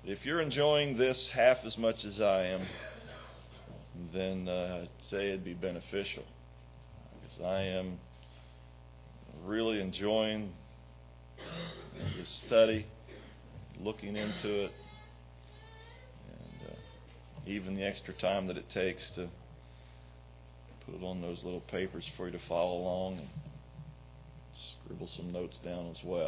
If you're enjoying this half as much as I am, then I'd say it'd be beneficial. Because I am really enjoying this study, looking into it, and even the extra time that it takes to put on those little papers for you to follow along and scribble some notes down as well.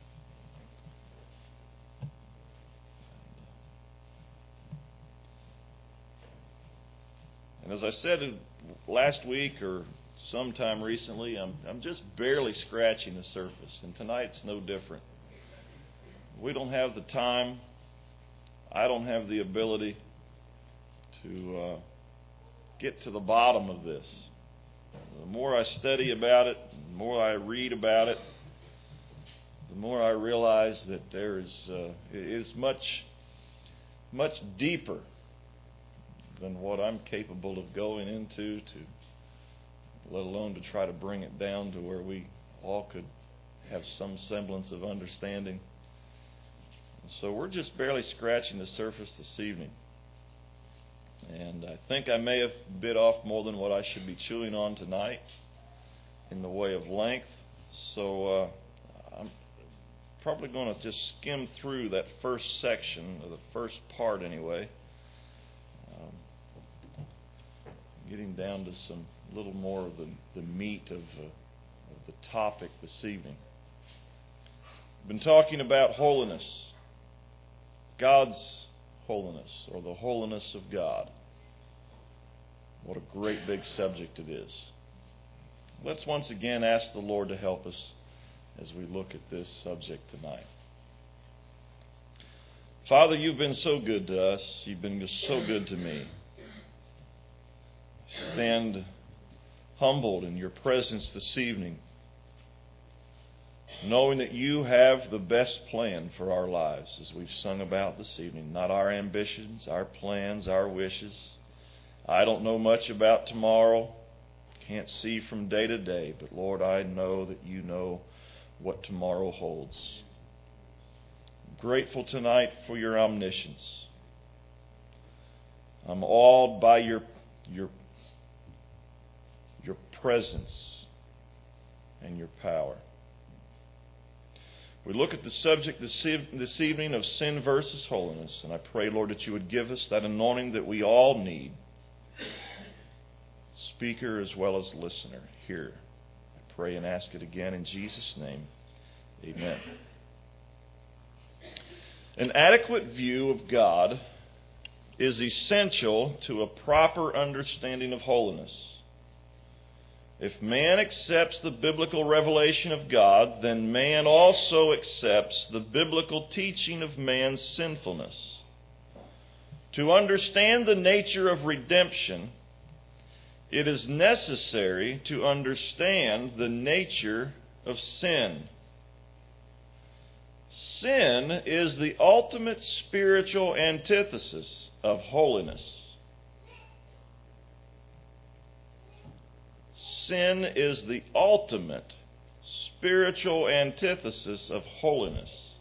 And as I said last week or sometime recently, I'm just barely scratching the surface, and tonight's no different. We don't have the time. I don't have the ability to get to the bottom of this. The more I study about it, the more I read about it, the more I realize that there is much deeper than what I'm capable of going into, let alone to try to bring it down to where we all could have some semblance of understanding. And so we're just barely scratching the surface this evening. And I think I may have bit off more than what I should be chewing on tonight in the way of length. So I'm probably going to just skim through that first section, or the first part anyway, getting down to some little more of the meat of the topic this evening. I've been talking about holiness, God's holiness, or the holiness of God. What a great big subject it is. Let's once again ask the Lord to help us as we look at this subject tonight. Father, you've been so good to us. You've been so good to me. Stand humbled in your presence this evening, knowing that you have the best plan for our lives, as we've sung about this evening. Not our ambitions, our plans, our wishes. I don't know much about tomorrow, can't see from day to day, but Lord, I know that you know what tomorrow holds. I'm grateful tonight for your omniscience. I'm awed by your presence and your power. We look at the subject this evening of sin versus holiness, and I pray, Lord, that you would give us that anointing that we all need, speaker as well as listener here. I pray and ask it again in Jesus' name. Amen. An adequate view of God is essential to a proper understanding of holiness. If man accepts the biblical revelation of God, then man also accepts the biblical teaching of man's sinfulness. To understand the nature of redemption, it is necessary to understand the nature of sin. Sin is the ultimate spiritual antithesis of holiness. Sin is the ultimate spiritual antithesis of holiness.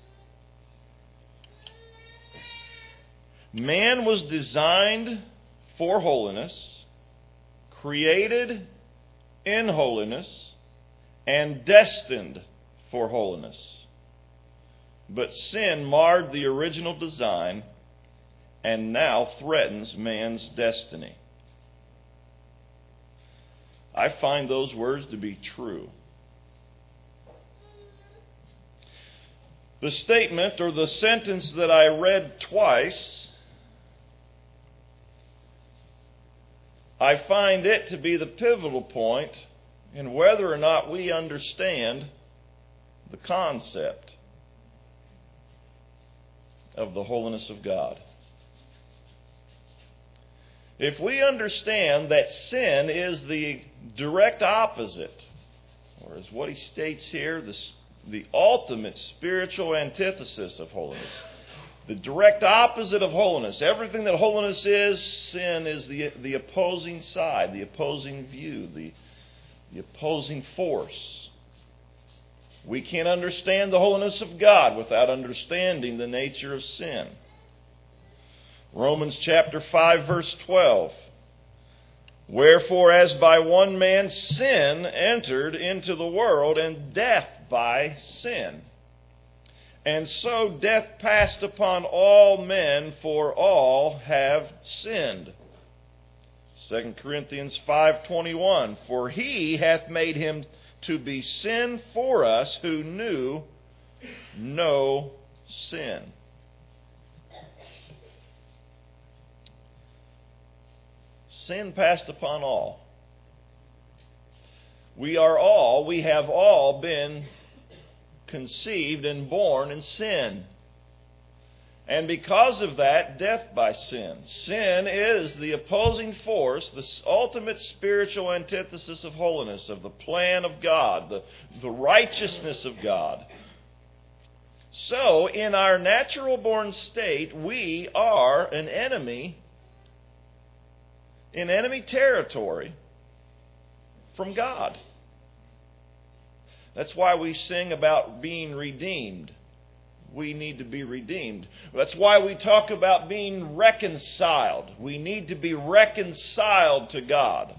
Man was designed for holiness, created in holiness, and destined for holiness. But sin marred the original design and now threatens man's destiny. I find those words to be true. The statement or the sentence that I read twice, I find it to be the pivotal point in whether or not we understand the concept of the holiness of God. If we understand that sin is the direct opposite, or as what he states here, the ultimate spiritual antithesis of holiness, the direct opposite of holiness, everything that holiness is, sin is the opposing side, the opposing view, the opposing force. We can't understand the holiness of God without understanding the nature of sin. Romans chapter 5, verse 12. Wherefore, as by one man sin entered into the world, and death by sin. And so death passed upon all men, for all have sinned. 2 Corinthians 5:21. For he hath made him to be sin for us who knew no sin. Sin passed upon all. We have all been conceived and born in sin. And because of that, death by sin. Sin is the opposing force, the ultimate spiritual antithesis of holiness, of the plan of God, the righteousness of God. So, in our natural born state, we are an enemy, in enemy territory from God. That's why we sing about being redeemed. We need to be redeemed. That's why we talk about being reconciled. We need to be reconciled to God.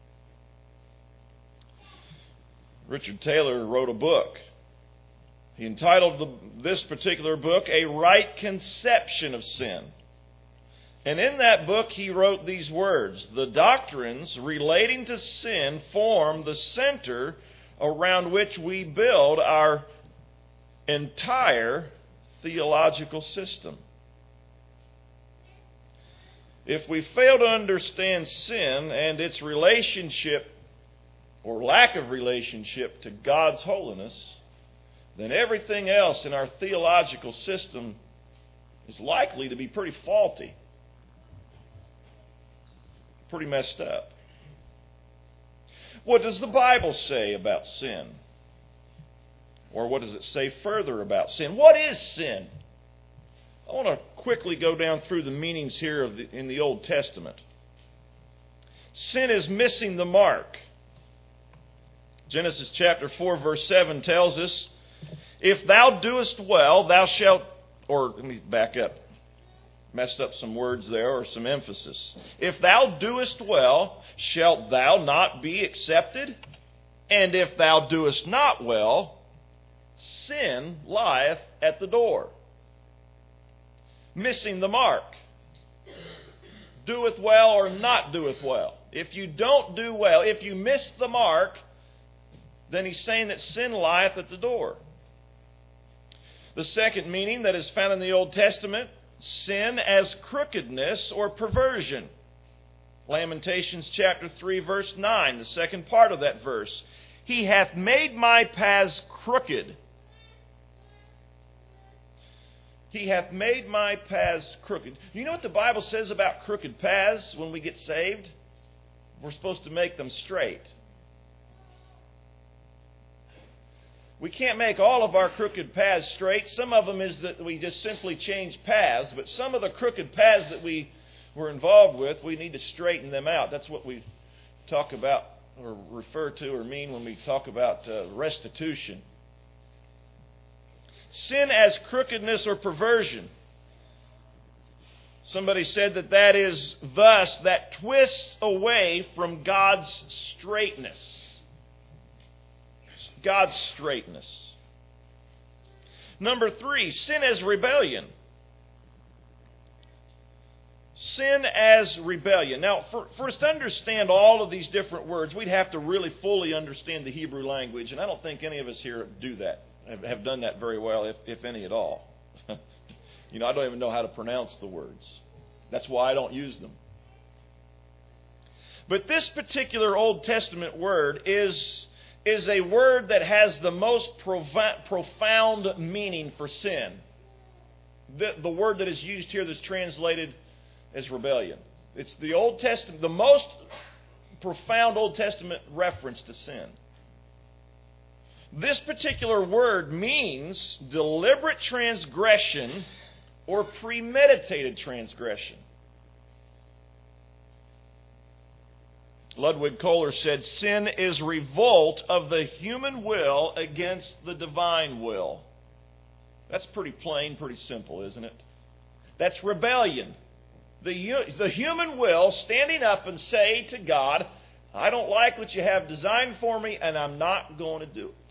Richard Taylor wrote a book. He entitled this particular book, A Right Conception of Sin. And in that book he wrote these words: the doctrines relating to sin form the center around which we build our entire theological system. If we fail to understand sin and its relationship or lack of relationship to God's holiness, then everything else in our theological system is likely to be pretty faulty, pretty messed up. What does the Bible say about sin? Or what does it say further about sin? What is sin? I want to quickly go down through the meanings here in the Old Testament. Sin is missing the mark. Genesis chapter 4, verse 7 tells us, if thou doest well, thou shalt, or let me back up. Messed up some words there, or some emphasis. If thou doest well, shalt thou not be accepted? And if thou doest not well, sin lieth at the door. Missing the mark. Doeth well or not doeth well. If you don't do well, if you miss the mark, then he's saying that sin lieth at the door. The second meaning that is found in the Old Testament, sin as crookedness or perversion. Lamentations chapter 3, verse 9, the second part of that verse. He hath made my paths crooked. He hath made my paths crooked. You know what the Bible says about crooked paths when we get saved? We're supposed to make them straight. We can't make all of our crooked paths straight. Some of them is that we just simply change paths, but some of the crooked paths that we were involved with, we need to straighten them out. That's what we talk about or refer to or mean when we talk about restitution. Sin as crookedness or perversion. Somebody said that is thus that twists away from God's straightness. God's straightness. Number 3, sin as rebellion. Sin as rebellion. Now, for us to understand all of these different words, we'd have to really fully understand the Hebrew language, and I don't think any of us here do that, have done that very well, if any at all. I don't even know how to pronounce the words. That's why I don't use them. But this particular Old Testament word is a word that has the most profound meaning for sin. The word that is used here that's translated as rebellion. It's the Old Testament, the most profound Old Testament reference to sin. This particular word means deliberate transgression or premeditated transgression. Ludwig Kohler said, sin is revolt of the human will against the divine will. That's pretty plain, pretty simple, isn't it? That's rebellion. The human will standing up and say to God, I don't like what you have designed for me, and I'm not going to do it.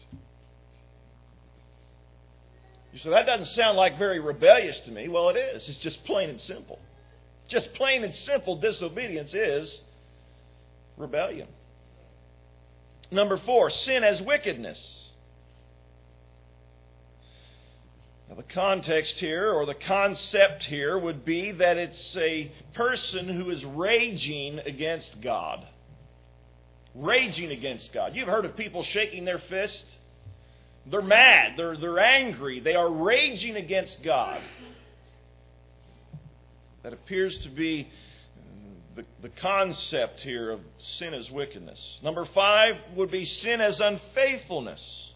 You say, that doesn't sound like very rebellious to me. Well, it is. It's just plain and simple. Just plain and simple disobedience is rebellion. Number 4, sin as wickedness. Now, the context here, or the concept here, would be that it's a person who is raging against God. Raging against God. You've heard of people shaking their fist. They're mad. They're angry. They are raging against God. That appears to be the concept here of sin as wickedness. Number 5 would be sin as unfaithfulness.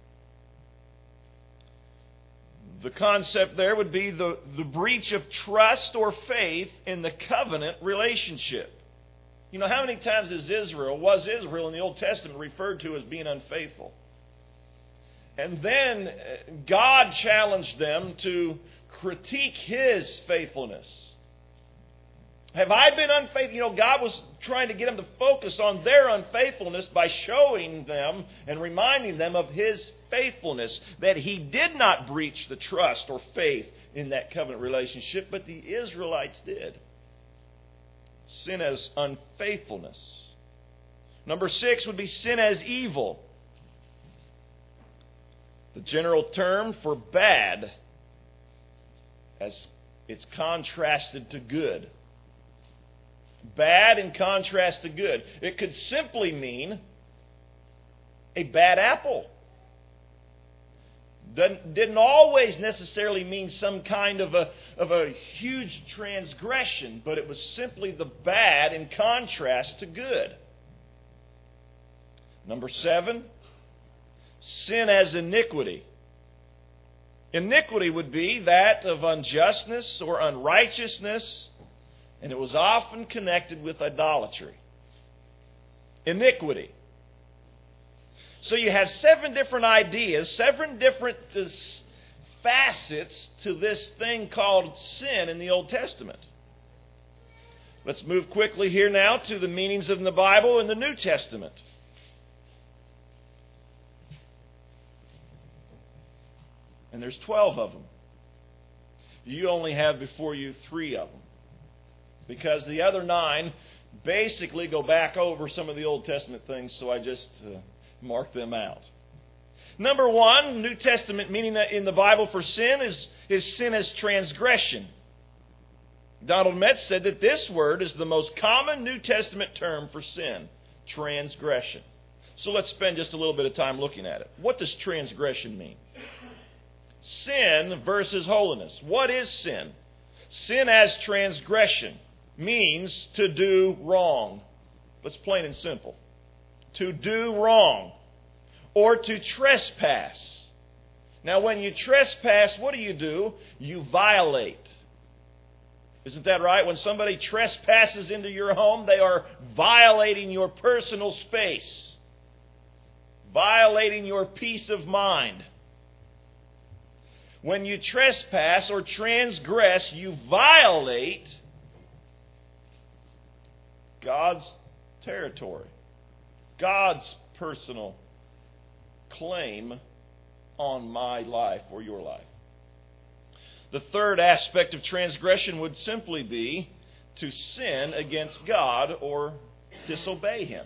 The concept there would be the breach of trust or faith in the covenant relationship. You know, how many times was Israel in the Old Testament referred to as being unfaithful? And then God challenged them to critique His faithfulness. Have I been unfaithful? You know, God was trying to get them to focus on their unfaithfulness by showing them and reminding them of His faithfulness, that He did not breach the trust or faith in that covenant relationship, but the Israelites did. Sin as unfaithfulness. Number 6 would be sin as evil. The general term for bad, as it's contrasted to good. Bad in contrast to good. It could simply mean a bad apple. Didn't always necessarily mean some kind of a huge transgression, but it was simply the bad in contrast to good. Number 7, sin as iniquity. Iniquity would be that of unjustness or unrighteousness, and it was often connected with idolatry. Iniquity. So you have 7 different ideas, 7 different facets to this thing called sin in the Old Testament. Let's move quickly here now to the meanings of the Bible in the New Testament. And there's 12 of them. You only have before you 3 of them, because the other 9 basically go back over some of the Old Testament things, so I just mark them out. Number 1, New Testament meaning in the Bible for sin is sin as transgression. Donald Metz said that this word is the most common New Testament term for sin, transgression. So let's spend just a little bit of time looking at it. What does transgression mean? Sin versus holiness. What is sin? Sin as transgression means to do wrong. That's plain and simple. To do wrong. Or to trespass. Now, when you trespass, what do? You violate. Isn't that right? When somebody trespasses into your home, they are violating your personal space. Violating your peace of mind. When you trespass or transgress, you violate God's territory, God's personal claim on my life or your life. The third aspect of transgression would simply be to sin against God or disobey Him.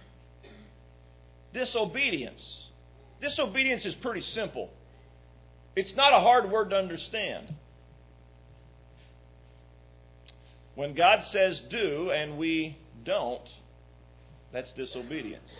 Disobedience. Disobedience is pretty simple. It's not a hard word to understand. When God says do and we don't, that's disobedience.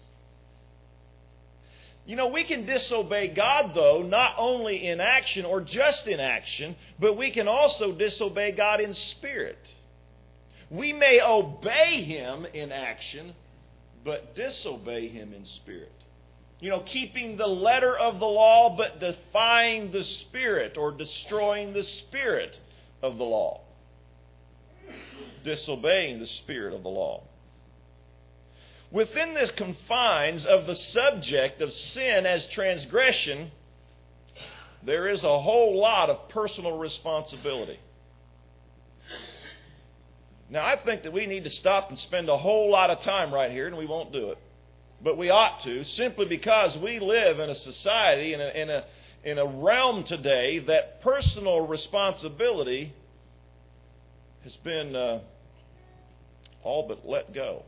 You know, we can disobey God, though, not only in action or just in action, but we can also disobey God in spirit. We may obey Him in action, but disobey Him in spirit. You know, keeping the letter of the law, but defying the spirit or destroying the spirit of the law. Disobeying the spirit of the law. Within the confines of the subject of sin as transgression, there is a whole lot of personal responsibility. Now, I think that we need to stop and spend a whole lot of time right here, and we won't do it. But we ought to, simply because we live in a society, in a realm today that personal responsibility has been all but let go.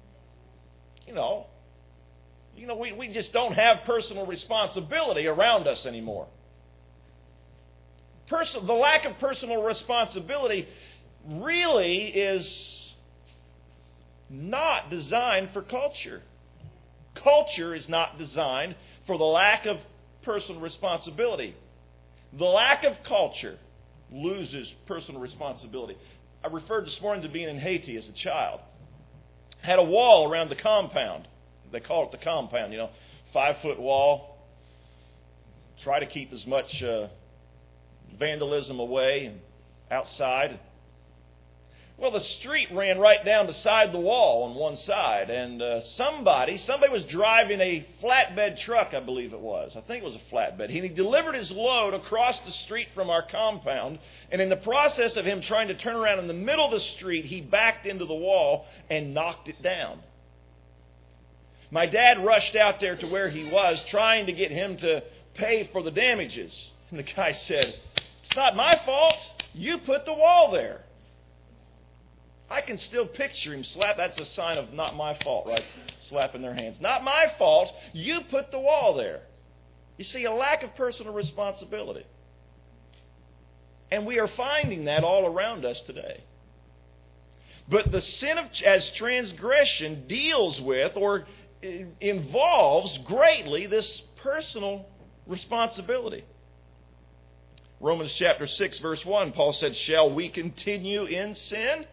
We just don't have personal responsibility around us anymore. The lack of personal responsibility really is not designed for culture. Culture is not designed for the lack of personal responsibility. The lack of culture loses personal responsibility. I referred this morning to being in Haiti as a child. Had a wall around the compound. They call it the compound, 5-foot wall. Try to keep as much vandalism away and outside. Well, the street ran right down beside the wall on one side, and somebody was driving a flatbed truck, I believe it was. I think it was a flatbed. He delivered his load across the street from our compound, and in the process of him trying to turn around in the middle of the street, he backed into the wall and knocked it down. My dad rushed out there to where he was, trying to get him to pay for the damages. And the guy said, "It's not my fault. You put the wall there." I can still picture him slap. That's a sign of not my fault, right? Slapping their hands. Not my fault. You put the wall there. You see, a lack of personal responsibility. And we are finding that all around us today. But the sin as transgression deals with or involves greatly this personal responsibility. Romans chapter 6, verse 1, Paul said, "Shall we continue in sin?"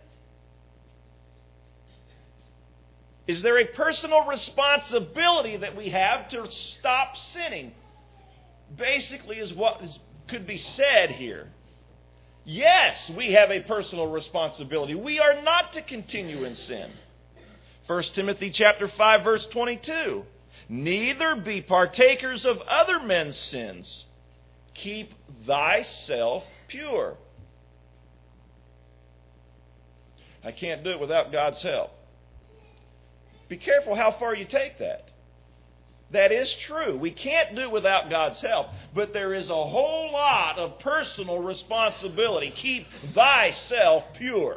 Is there a personal responsibility that we have to stop sinning? Basically is what could be said here. Yes, we have a personal responsibility. We are not to continue in sin. 1 Timothy chapter 5, verse 22. "Neither be partakers of other men's sins. Keep thyself pure." I can't do it without God's help. Be careful how far you take that. That is true. We can't do it without God's help. But there is a whole lot of personal responsibility. Keep thyself pure.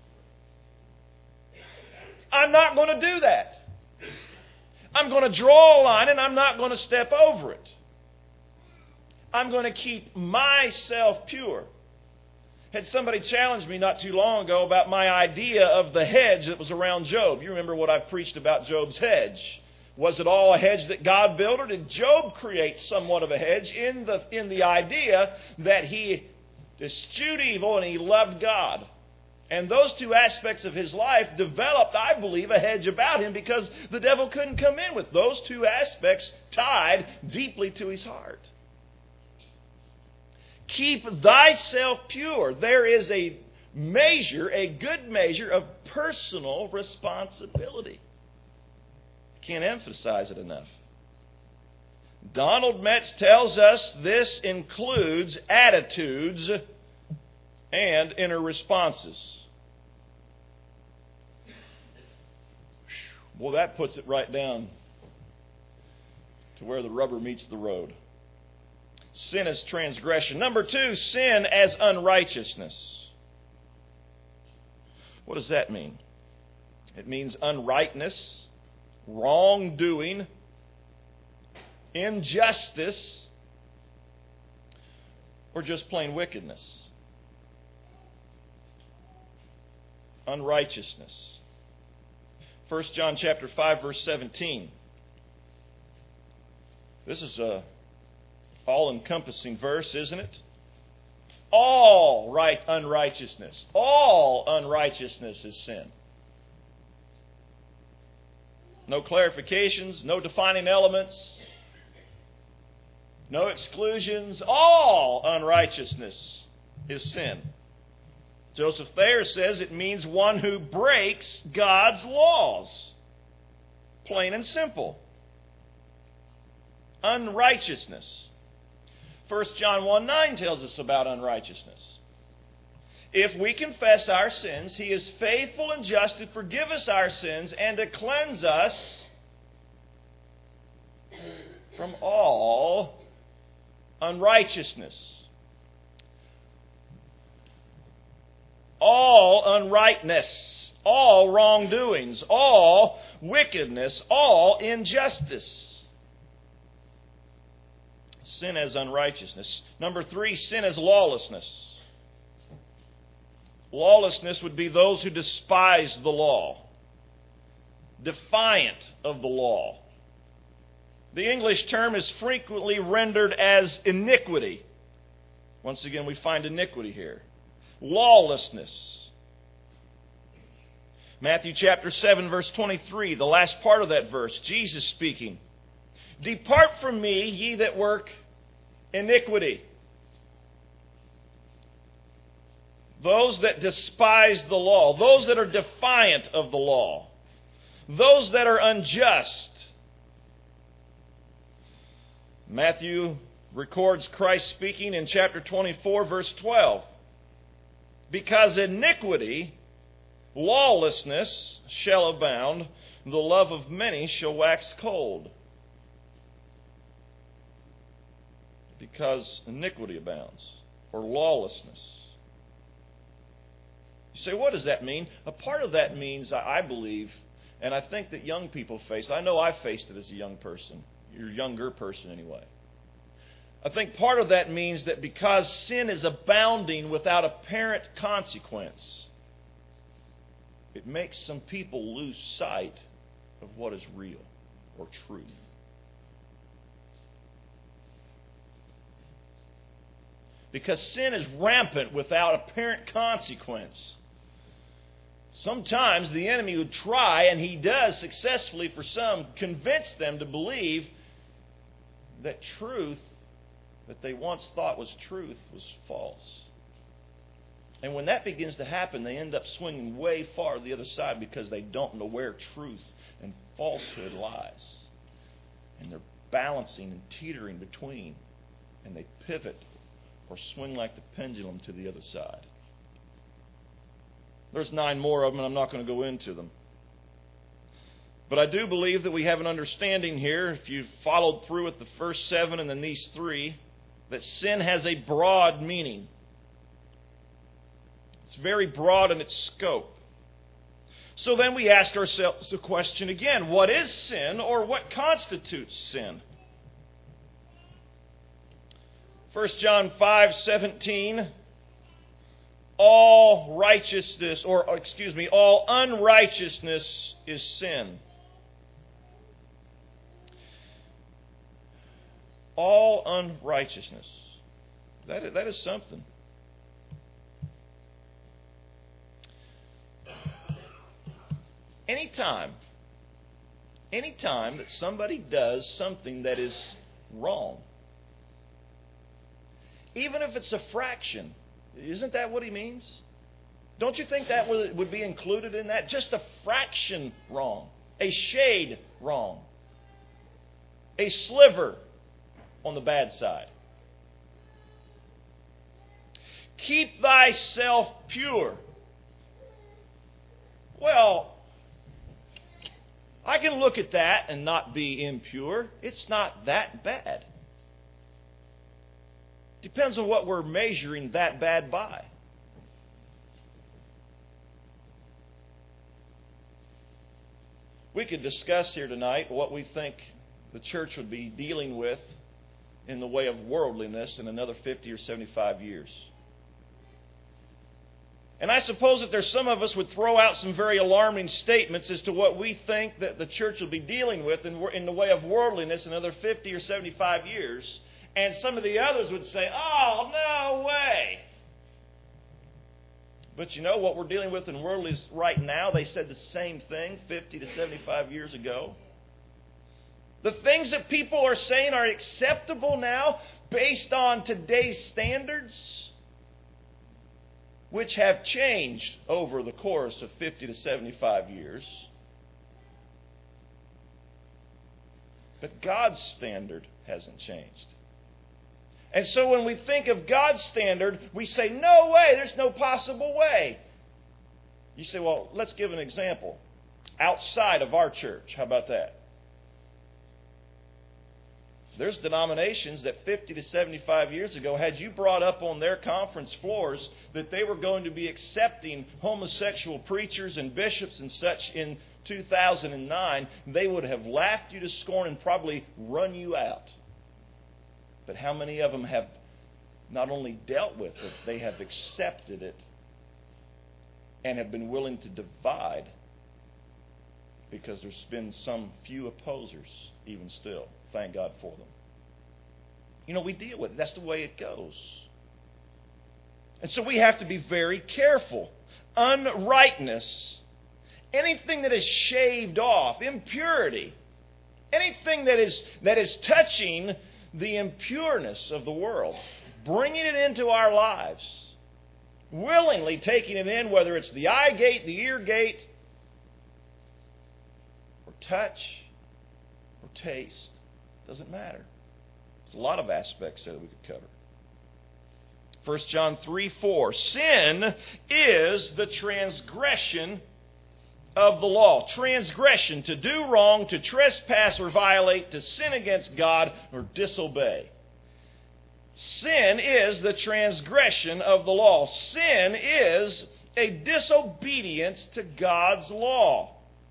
I'm not going to do that. I'm going to draw a line and I'm not going to step over it. I'm going to keep myself pure. Had somebody challenged me not too long ago about my idea of the hedge that was around Job. You remember what I've preached about Job's hedge. Was it all a hedge that God built, or did Job create somewhat of a hedge in the idea that he eschewed evil and he loved God? And those two aspects of his life developed, I believe, a hedge about him because the devil couldn't come in with those two aspects tied deeply to his heart. Keep thyself pure. There is a good measure of personal responsibility. Can't emphasize it enough. Donald Metz tells us this includes attitudes and inner responses. Well, that puts it right down to where the rubber meets the road. Sin as transgression. Number 2, sin as unrighteousness. What does that mean? It means unrightness, wrongdoing, injustice, or just plain wickedness. Unrighteousness. 1 John chapter 5, verse 17. This is a all-encompassing verse, isn't it? All unrighteousness is sin. No clarifications, no defining elements, no exclusions. All unrighteousness is sin. Joseph Thayer says it means one who breaks God's laws. Plain and simple. Unrighteousness. 1 John 1:9 tells us about unrighteousness. if we confess our sins, He is faithful and just to forgive us our sins and to cleanse us from all unrighteousness. All unrightness, all wrongdoings, all wickedness, all injustice. Sin as unrighteousness. Number 3, sin as lawlessness. Lawlessness would be those who despise the law, defiant of the law. The English term is frequently rendered as iniquity. Once again, we find iniquity here. Lawlessness. Matthew chapter 7, verse 23, the last part of that verse, Jesus speaking. Depart from me, ye that work iniquity. Those that despise the law, those that are defiant of the law, those that are unjust. Matthew records Christ speaking in chapter 24, verse 12. Because iniquity, lawlessness shall abound, the love of many shall wax cold. Because iniquity abounds, or lawlessness. You say, what does that mean? A part of that means, I believe, and I think that young people face, I know I faced it as a young person, or younger person anyway. I think part of that means that because sin is abounding without apparent consequence, it makes some people lose sight of what is real or truth. Because sin is rampant without apparent consequence. Sometimes the enemy would try, and he does successfully for some, convince them to believe that truth that they once thought was truth was false. And when that begins to happen, they end up swinging way far to the other side because they don't know where truth and falsehood lies. And they're balancing and teetering between, and they pivot or swing like the pendulum to the other side. There's 9 more of them, and I'm not going to go into them. But I do believe that we have an understanding here, if you've followed through with the first 7 and then these 3, that sin has a broad meaning. It's very broad in its scope. So then we ask ourselves the question again, what is sin, or what constitutes sin? 1 John 5:17, all unrighteousness is sin. All unrighteousness. That is something. Anytime that somebody does something that is wrong, even if it's a fraction, isn't that what he means? Don't you think that would be included in that? Just a fraction wrong, a shade wrong, a sliver on the bad side. Keep thyself pure. Well, I can look at that and not be impure. It's not that bad. Depends on what we're measuring that bad by. We could discuss here tonight what we think the church would be dealing with in the way of worldliness in another 50 or 75 years. And I suppose that there's some of us would throw out some very alarming statements as to what we think that the church will be dealing with in the way of worldliness in another 50 or 75 years. And some of the others would say, oh, no way. But you know what we're dealing with in worldliness right now? They said the same thing 50 to 75 years ago. The things that people are saying are acceptable now based on today's standards, which have changed over the course of 50 to 75 years. But God's standard hasn't changed. And so when we think of God's standard, we say, no way, there's no possible way. You say, well, let's give an example. Outside of our church, how about that? There's denominations that 50 to 75 years ago had you brought up on their conference floors that they were going to be accepting homosexual preachers and bishops and such in 2009, they would have laughed you to scorn and probably run you out. But how many of them have not only dealt with it, they have accepted it and have been willing to divide, because there's been some few opposers even still. Thank God for them. You know, we deal with it. That's the way it goes. And so we have to be very careful. Unrightness, anything that is shaved off, impurity, anything that is touching the impureness of the world, bringing it into our lives, willingly taking it in, whether it's the eye gate, the ear gate, or touch, or taste. Doesn't matter. There's a lot of aspects there that we could cover. 1 John 3:4. Sin is the transgression of the law. Transgression, to do wrong, to trespass or violate, to sin against God or disobey. Sin is the transgression of the law. Sin is a disobedience to God's law.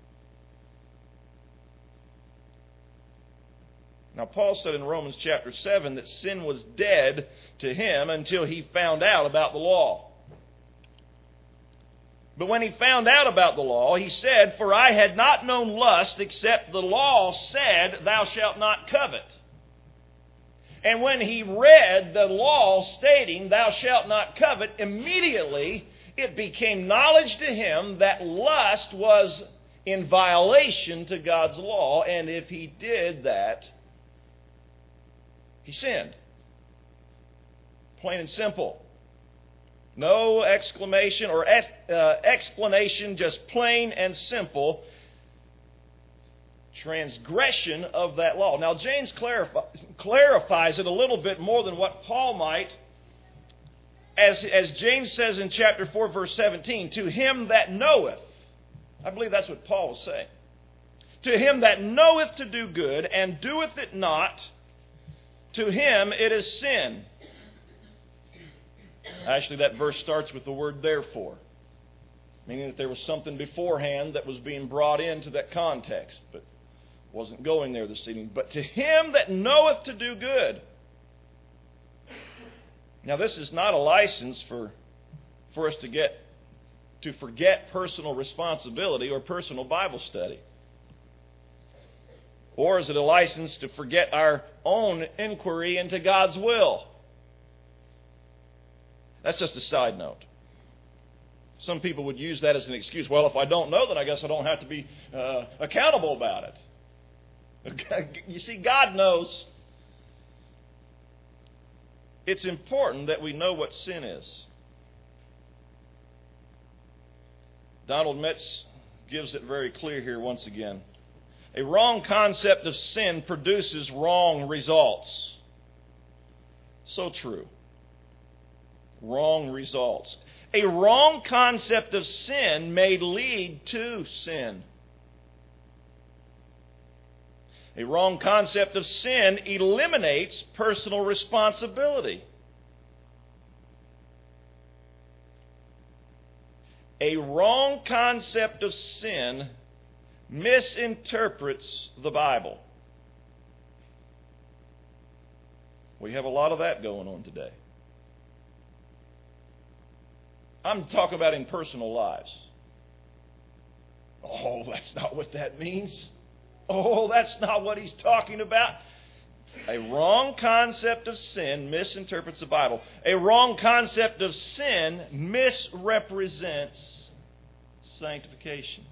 Now, Paul said in Romans chapter 7 that sin was dead to him until he found out about the law. But when he found out about the law, he said, "For I had not known lust except the law said, 'Thou shalt not covet.'" And when he read the law stating, "Thou shalt not covet," immediately it became knowledge to him that lust was in violation to God's law, and if he did that, he sinned. Plain and simple. No exclamation or explanation, just plain and simple. Transgression of that law. Now, James clarifies it a little bit more than what Paul might, as James says in chapter 4, verse 17, "To him that knoweth," I believe that's what Paul was saying, "to him that knoweth to do good and doeth it not, to him it is sin." Actually, that verse starts with the word "therefore," meaning that there was something beforehand that was being brought into that context, but wasn't going there this evening. But to him that knoweth to do good. Now, this is not a license for us to forget personal responsibility or personal Bible study. Or is it a license to forget our own inquiry into God's will? That's just a side note. Some people would use that as an excuse. Well, if I don't know, then I guess I don't have to be accountable about it. You see, God knows. It's important that we know what sin is. Donald Metz gives it very clear here once again. A wrong concept of sin produces wrong results. So true. Wrong results. A wrong concept of sin may lead to sin. A wrong concept of sin eliminates personal responsibility. A wrong concept of sin misinterprets the Bible. We have a lot of that going on today. I'm talking about in personal lives. Oh, that's not what that means. Oh, that's not what he's talking about. A wrong concept of sin misinterprets the Bible. A wrong concept of sin misrepresents sanctification.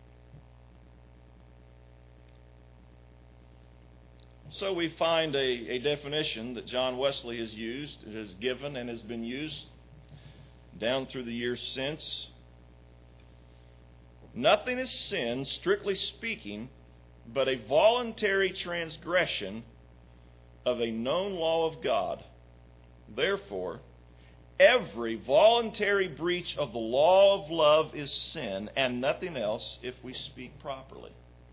So we find a definition that John Wesley has used, has given, and has been used down through the years since. Nothing is sin, strictly speaking, but a voluntary transgression of a known law of God Therefore, every voluntary breach of the law of love is sin, and nothing else if we speak properly.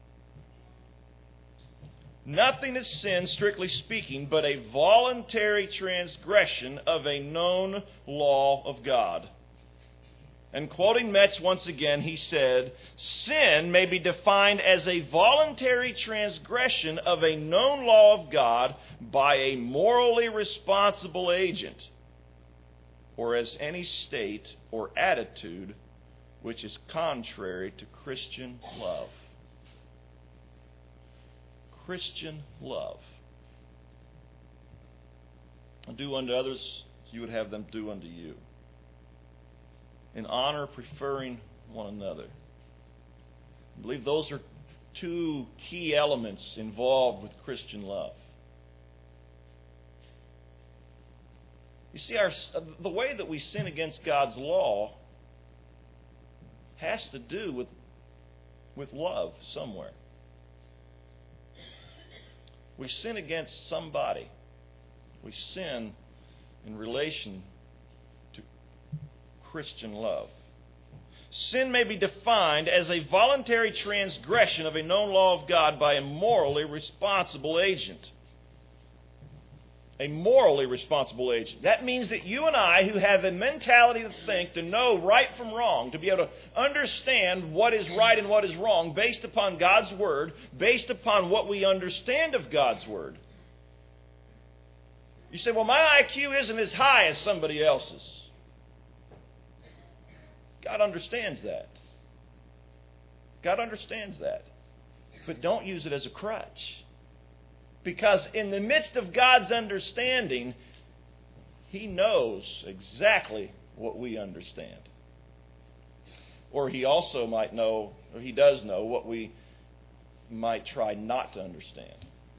Nothing is sin, strictly speaking, but a voluntary transgression of a known law of God. And quoting Metz once again, he said, sin may be defined as a voluntary transgression of a known law of God by a morally responsible agent, or as any state or attitude which is contrary to Christian love. Christian love. Do unto others as you would have them do unto you. In honor, preferring one another. I believe those are two key elements involved with Christian love. You see, the way that we sin against God's law has to do with love somewhere. We sin against somebody. We sin in relation to Christian love. Sin may be defined as a voluntary transgression of a known law of God by a morally responsible agent. A morally responsible agent. That means that you and I, who have a mentality to think, to know right from wrong, to be able to understand what is right and what is wrong based upon God's Word, based upon what we understand of God's Word. You say, well, my IQ isn't as high as somebody else's. God understands that. God understands that. But don't use it as a crutch. Because in the midst of God's understanding, He knows exactly what we understand. Or He also might know, or He does know, what we might try not to understand.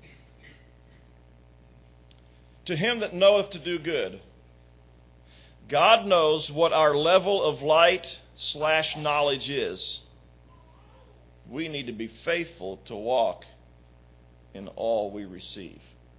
To him that knoweth to do good, God knows what our level of light/knowledge is. We need to be faithful to walk in all we receive.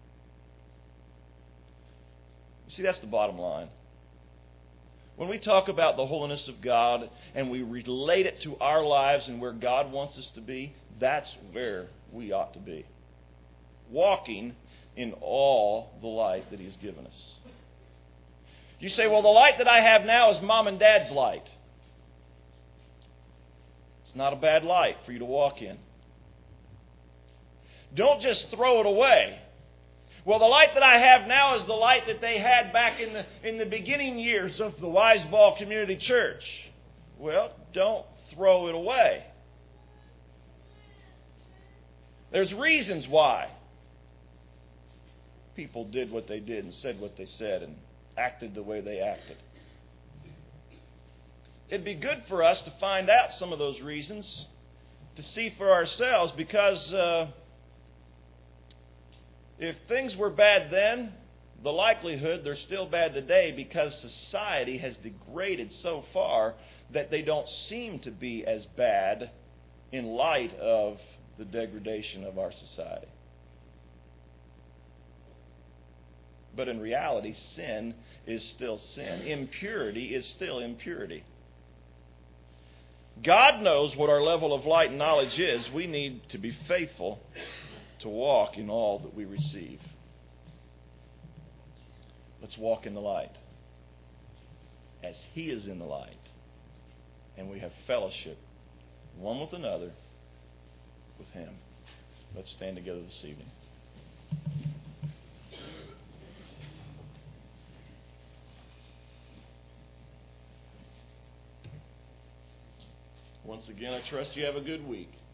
You see, that's the bottom line. When we talk about the holiness of God and we relate it to our lives and where God wants us to be, that's where we ought to be. Walking in all the light that He's given us. You say, well, the light that I have now is Mom and Dad's light. It's not a bad light for you to walk in. Don't just throw it away. Well, the light that I have now is the light that they had back in the beginning years of the Wiseball Community Church. Well, don't throw it away. There's reasons why people did what they did and said what they said and acted the way they acted. It'd be good for us to find out some of those reasons, to see for ourselves, because if things were bad then, the likelihood they're still bad today, because society has degraded so far that they don't seem to be as bad in light of the degradation of our society. But in reality, sin is still sin. Impurity is still impurity. God knows what our level of light and knowledge is. We need to be faithful to walk in all that we receive. Let's walk in the light as He is in the light. And we have fellowship one with another with Him. Let's stand together this evening. Once again, I trust you have a good week.